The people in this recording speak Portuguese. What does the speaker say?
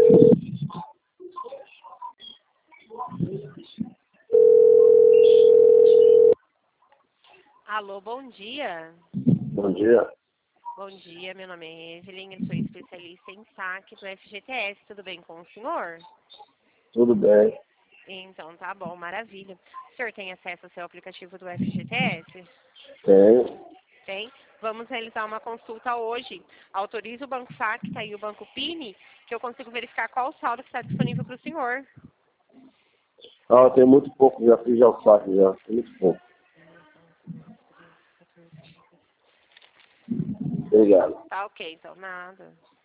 Alô, bom dia. Bom dia. Bom dia, meu nome é Evelyn, eu sou especialista em saque do FGTS. Tudo bem com o senhor? Tudo bem? Então, tá bom, maravilha. O senhor tem acesso ao seu aplicativo do FGTS? Tenho. Tem. Vamos realizar uma consulta hoje. Autoriza o Banco Sacta e o Banco Pini, que eu consigo verificar qual saldo que está disponível para o senhor. Ah, tem muito pouco, já fiz já o saque já. Tem muito pouco. Obrigado. Tá ok, então, nada.